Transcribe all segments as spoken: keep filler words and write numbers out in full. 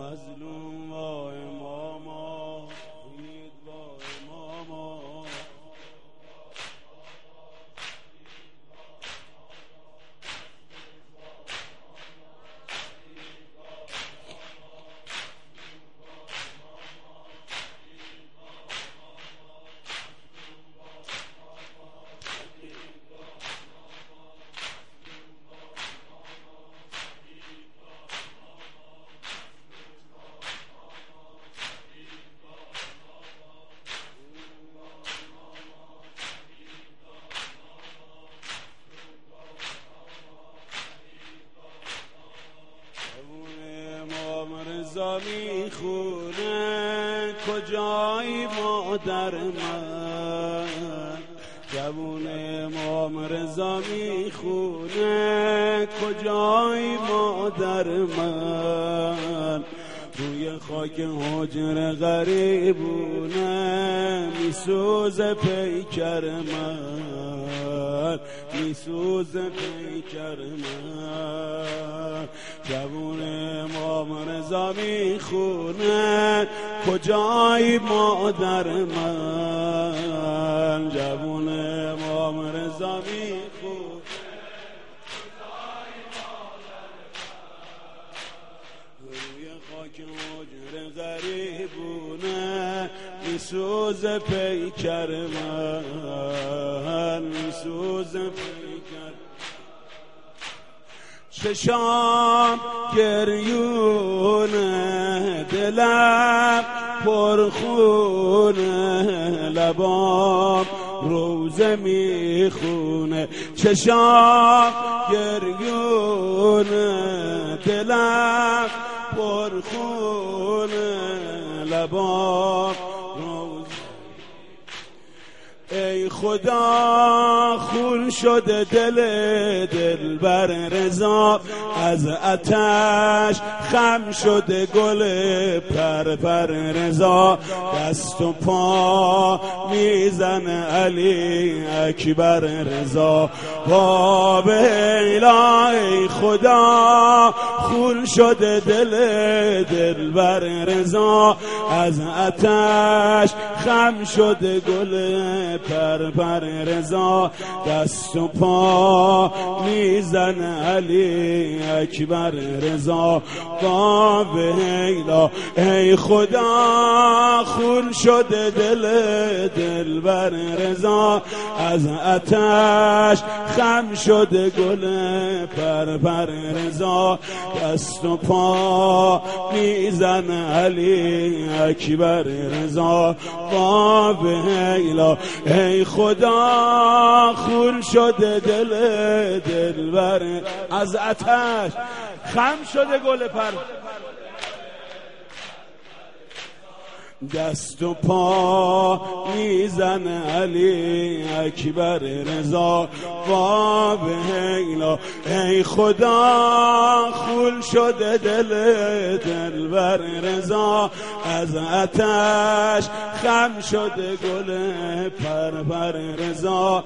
مظلوم وای ماما شهید وای ماما میخونه کجایی مادر من جوون امام رضا میخونه کجایی مادر من روی خاک حجر غریبونه میسوزه پیکر من میسوزه پیکر من جوون امام رضا میخونه کجایی مادر من جوون امام رضا میخونه کجایی مادر من روی خاک حجر غریبونه میسوزه پیکر من میسوزه پیکر چشام گریونه دلم پرخونه لبام روزه میخونه چشام گریونه دلم پرخونه لبام روزه ای خدا خون شده دل دلبر رضا از آتش خم شده گل پر پر رضا دست و پا میزنه علی اکبر رضا باب ایلا ای خدا خون شده دل دلبر رضا از آتش خم شده گل پر پر رضا دست و پا میزنه علی اکبر رضا باب ایلا ای خدا خون شده دل دلبر رضا از آتش خم شده گل پر پر رضا دست و پا میزنه علی اکبر رضا باب ایلا ای خدا خون شده دل دلبر از آتش خم شده گل پر دست و پا میزنه علی اکبر رضا باب ایلا ای خدا خون شده دل دلبر رضا از آتش خم شده گل پر پر رضا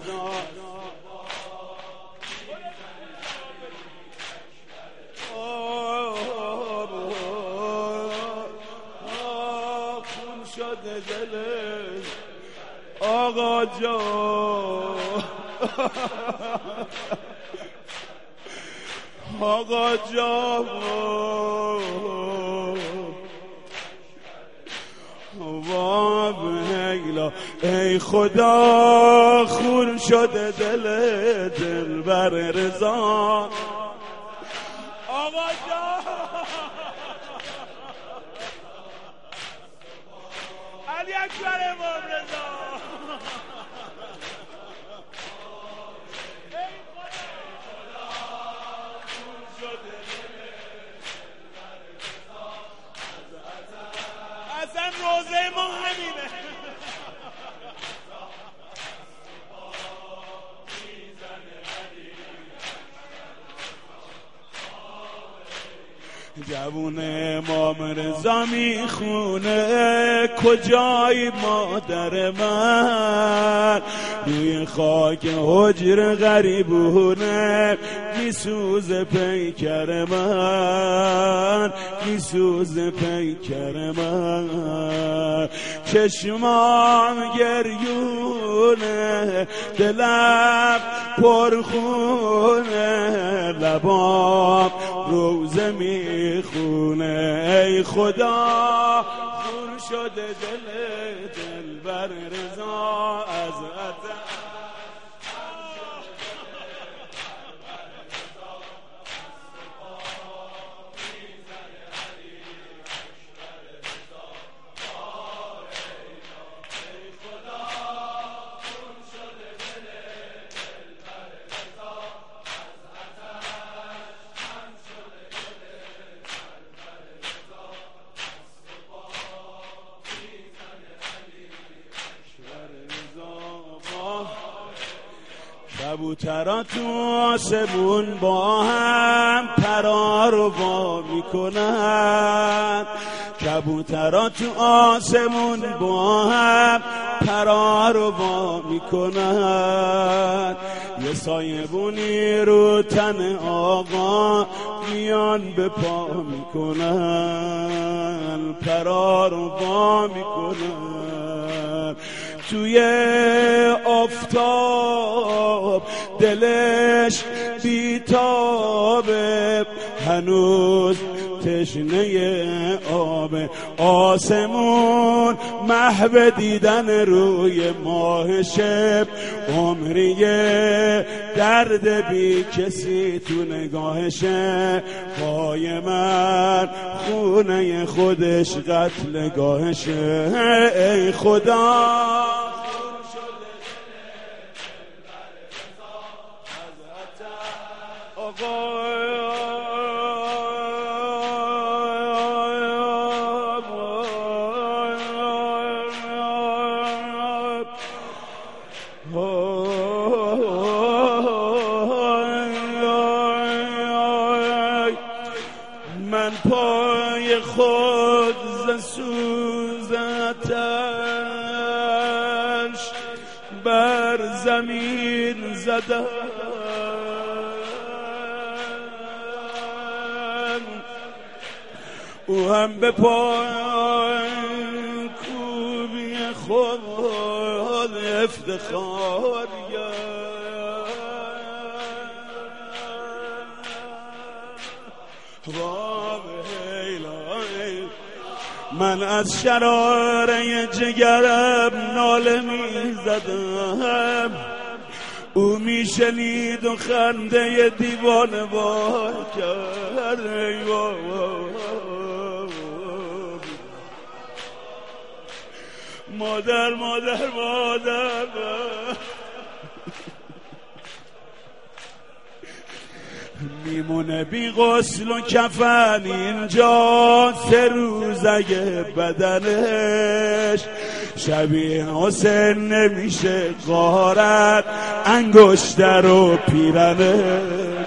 شده دل آقا جان آقا جان باب ایلا ای خدا خون شده دل دلبر رضا آقا جان علی اکبر امام رضا اصلا روزه ما همینه جوون امام رضا میخونه کجای مادر من روی خاک حجر غریبونه میسوز پیکر من، میسوز پیکر من. چشمام گریونه، دلم پرخونه، لبام روزه میخونه. ای خدا خون شده دل دلبر رضا از عطا. کبوترها تو آسمون با هم پرا رو وا میکنن، کبوترها تو آسمون با هم پرا رو وا میکنن. یه سایبونی رو تن آقا میان به پا میکنن، پرا رو وا میکنن. توی آفتاب دلش بیتابه، هنوز تشنه آبه. آسمون محو دیدن روی ماه شب، عمریه درد بی کسی تو نگاهشه. پای من خونه خودش قتلگاهشه. ای خدا من پای خود ز سوزتش بر زمین زدم، او هم به پای کوبی خود افتخار من از شراره جگرم ناله می زدم، او می شنید و خنده دیوانه وار کرد. مادر مادر مادر میمونه بی غسل و کفن اینجا سه روزه بدنش، شبیه حسین نمیشه غارت انگشتر و پیرنش.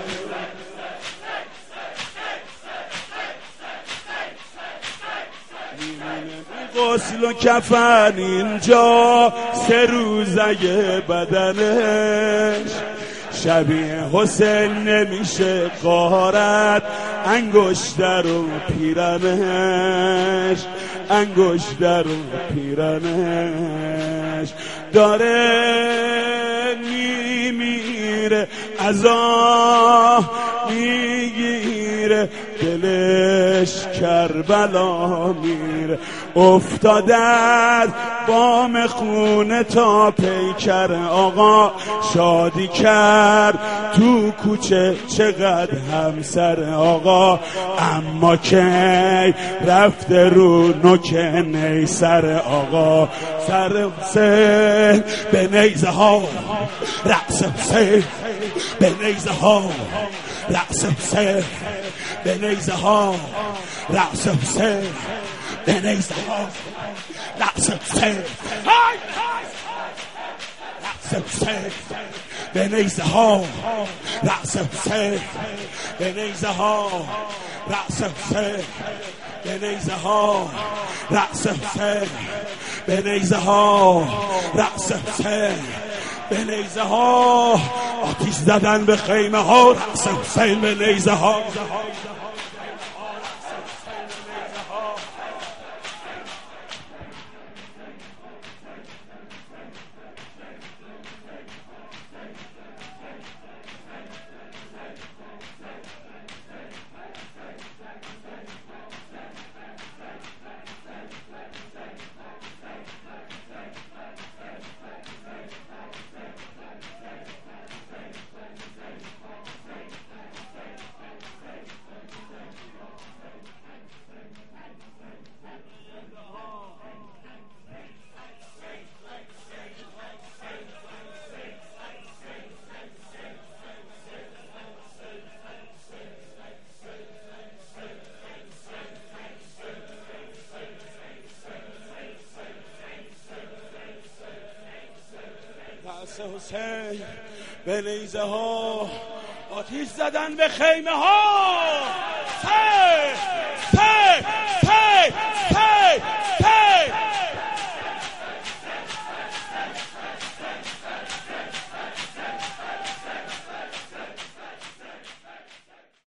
غسل و کفن اینجا سه روزه بدنش، شبیه حسین نمیشه غارت انگشتر و پیرنش، انگشتر و پیرنش. داره میمیره عذاب میگیره، دلش کربلا میره. افتاده از بام خونه تا پیکر آقا شادی کرد تو کوچه چقدر همسر آقا، اما کی رفته رو نوک نیسر آقا. سر حسین به نیزه ها، رأس حسین به نیزه ها، رأس حسین به نیزه ها، رأس حسین به نیزه ها، رأس حسین رأس حسین به نیزه ها، رأس حسین به نیزه ها، رأس حسین به نیزه ها، رأس حسین به نیزه ها، رأس حسین به نیزه ها، آتیش زدن به خیمه ها، رقص حسین به نیزه ها. حسین به نیزه ها، آتیش زدن به خیمه ها. سه سه